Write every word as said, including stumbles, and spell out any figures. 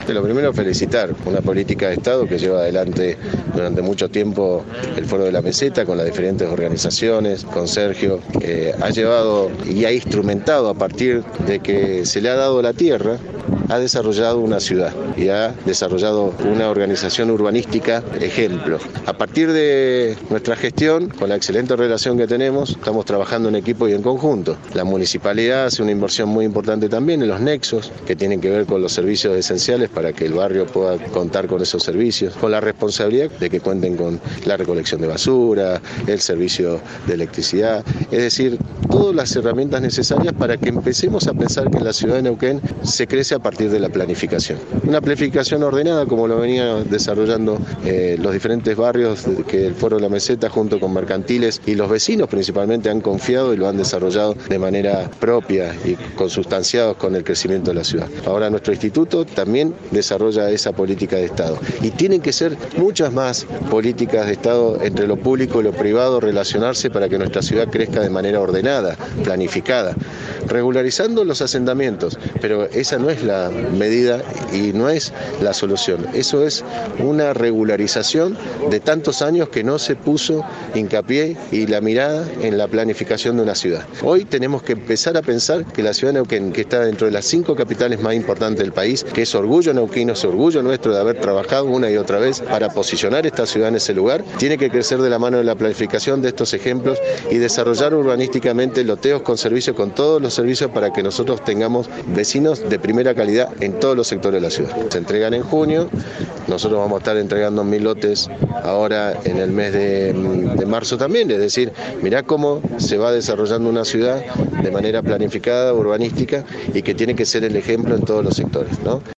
Lo primero, felicitar una política de Estado que lleva adelante durante mucho tiempo el Foro de la Meseta con las diferentes organizaciones, con Sergio, que ha llevado y ha instrumentado a partir de que se le ha dado la tierra, ha desarrollado una ciudad y ha desarrollado una organización urbanística ejemplo. A partir de nuestra gestión, con la excelente relación que tenemos, estamos trabajando en equipo y en conjunto. La municipalidad hace una inversión muy importante también en los nexos que tienen que ver con los servicios esenciales para que el barrio pueda contar con esos servicios, con la responsabilidad de que cuenten con la recolección de basura, el servicio de electricidad, es decir, todas las herramientas necesarias para que empecemos a pensar que en la ciudad de Neuquén se crece a partir de la planificación. Una planificación ordenada como lo venía desarrollando eh, los diferentes barrios que el Foro de la Meseta junto con mercantiles y los vecinos principalmente han confiado y lo han desarrollado de manera propia y consustanciados con el crecimiento de la ciudad. Ahora nuestro instituto también desarrolla esa política de Estado y tienen que ser muchas más políticas de Estado entre lo público y lo privado, relacionarse para que nuestra ciudad crezca de manera ordenada, planificada, regularizando los asentamientos, pero esa no es la medida y no es la solución. Eso es una regularización de tantos años que no se puso hincapié y la mirada en la planificación de una ciudad. Hoy tenemos que empezar a pensar que la ciudad de Neuquén, que está dentro de las cinco capitales más importantes del país, que es orgullo neuquino, es orgullo nuestro de haber trabajado una y otra vez para posicionar esta ciudad en ese lugar, tiene que crecer de la mano de la planificación de estos ejemplos y desarrollar urbanísticamente loteos con servicios, con todos los servicios para que nosotros tengamos vecinos de primera calidad en todos los sectores de la ciudad. Se entregan en junio, nosotros vamos a estar entregando mil lotes ahora en el mes de, de marzo también, es decir, mirá cómo se va desarrollando una ciudad de manera planificada, urbanística y que tiene que ser el ejemplo en todos los sectores, ¿no?